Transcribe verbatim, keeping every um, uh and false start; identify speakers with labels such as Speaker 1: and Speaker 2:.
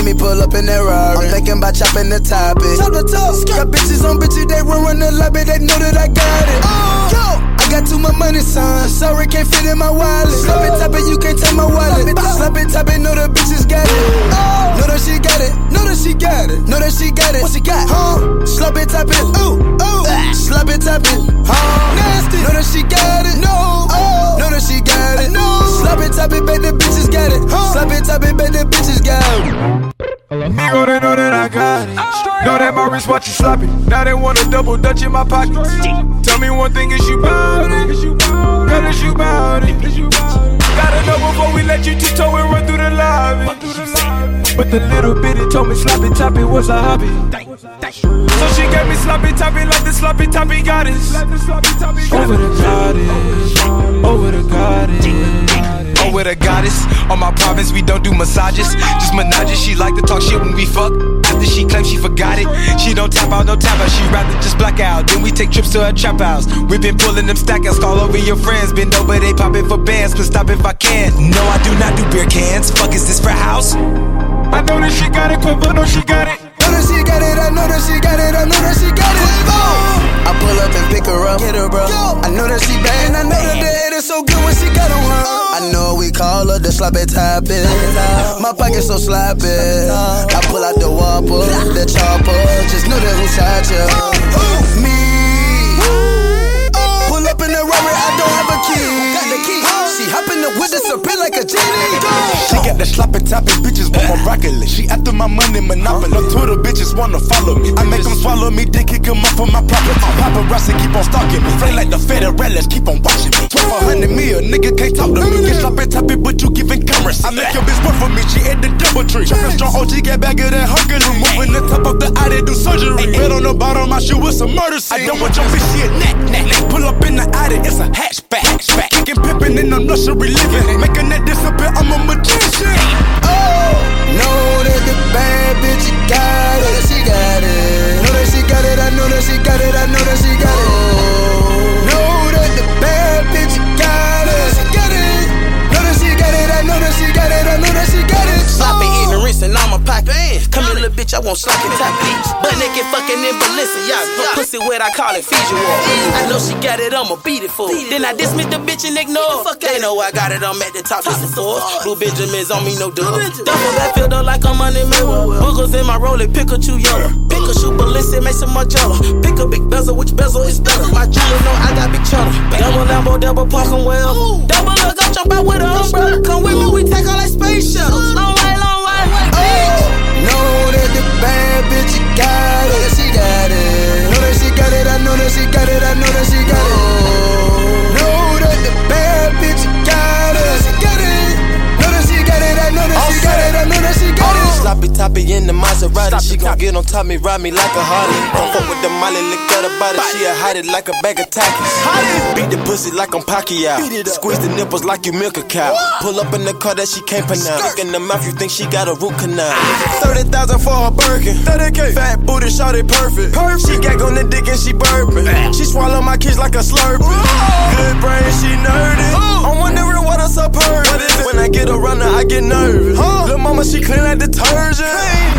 Speaker 1: me pull up in that Rari. I'm thinking about chopping the topic. Top the top. Got bitches on bitches, they run run the lobby, they know that I got it. Oh, yo, I got too much money, son. Sorry, can't fit in my wallet. Slap it, top it, you can't take my wallet. Slap it, top it, know the bitches got it. Oh, know that she got it. Know that she got it. Know that she got it. What she got? Huh? Slap it, top it. Ooh, ooh. Slap it, top it. Huh? Nasty. Know that she got it. No. Oh. Know that she got it. No. Slap it, top it, bet the bitches got it. Huh? Slap it, top it, bet the bitches got it.
Speaker 2: Hello? Know they know that I got it. Know that my wrist watch you sloppy. Now they want a double dutch in my pocket. Tell me one thing, is you bout it? Girl, is you bout it? Gotta know before we let you tiptoe and run through the lobby. But the little bitty told me sloppy toppy was a hobby. So she gave me sloppy toppy like the sloppy toppy goddess. Over the goddess, over the goddess, over the goddess. On my province we don't do massages, just menages. She like to talk shit when we fuck. After she claims she forgot it, she don't tap out, no tap out. She rather just black out. Then we take trips to her trap house. We been pulling them stack outs, call over your friends. Bend over, they poppin' for bands, but stop if I can. No, I do not do beer cans. Fuck is this for house? I know that she got it, but I know she got it.
Speaker 1: Know that she got it, I know that she got it, I know that she got it. Oh, I pull up and pick her up, get her, bro. I know that she bad, and I know that the head is so good when she got on her. I know we call her the sloppy toppy. My pocket so sloppy. I pull out the whopper, the chopper. Just know that who shot ya. Me. Pull up in the Rari, I don't have a key. Got the key. She hop in the window, spin like a genie.
Speaker 3: She got the sloppy toppy, bitches want my broccoli. She after my money, monopoly. No Twitter bitches wanna follow me. I make them swallow me, dick kick them up for my property. Paparazzi keep on stalking me. Flame like the Federales, keep on watching me. twelve hundred mil, nigga can't talk to me. Get sloppy toppy, but you giving cameras. I make your bitch work for me, she at the double tree. Trappin' strong O G, get back of that hunger. Moving the top of the eye, they do surgery. Red on the bottom, my shoe with some murder scene. I don't want your bitch, she a neck, neck, neck. Pull up in the Audi, it's a hatchback, hatchback. Kickin' pimpin' in the luxury living. Making that disappear, I'm a magician.
Speaker 1: Oh, know that the bad bitch got it. She got it. Know that she got it. I know that she got it. I know that she got it. Oh, know that the bad bitch got it. She got it. Know that she got it. I know that she got it. I know that she got it.
Speaker 4: Sloppy ignorance and I'm a pocket. Come here, little bitch, I want sloppy toppy. But naked fucking in Balenciaga. Pussy wet, I call it Fiji War. I know she got it, I'ma beat it for. Then I dismiss the bitch and ignore. They know I got it, I'm at the top, listen for. Blue Benjamins on me, no dub. Double that filter like I'm money mirror. Boogers in my roller, Pikachu yellow. Pikachu Balenci, make some more jello. Pick a big bezel, which bezel is better? My jeweler know I got big cheddar. Double Lambo, double parking well. Double look, go jump out with an umbrella. Come with me, we take all that space shuttles. Long way, long way, wait, bitch.
Speaker 1: Know that the bad bitch got it. She got it. Know that she got it. I know that she got it. I know that she got it. Know that the bad bitch got it. She got it. Know that she got it. I know that she got it. I know that she got it.
Speaker 5: Sloppy toppy in the Maserati. She gon' get on top me, ride me like a Harley. Don't fuck with the Molly, lick at her body. She a hottie like a bag of Takis. Beat the pussy like I'm Pacquiao. Squeeze the nipples like you milk a cow. Pull up in the car that she can't pronounce. Look in the mouth, you think she got a root canal. Thirty thousand for her Birkin. Fat booty, shot it perfect. She gag on the dick and she burping. She swallow my kids like a Slurpee. Good brain, she nerdy. I'm wondering what else up her. When I get around her, I get nervous. Lil' mama, she clean like detergent.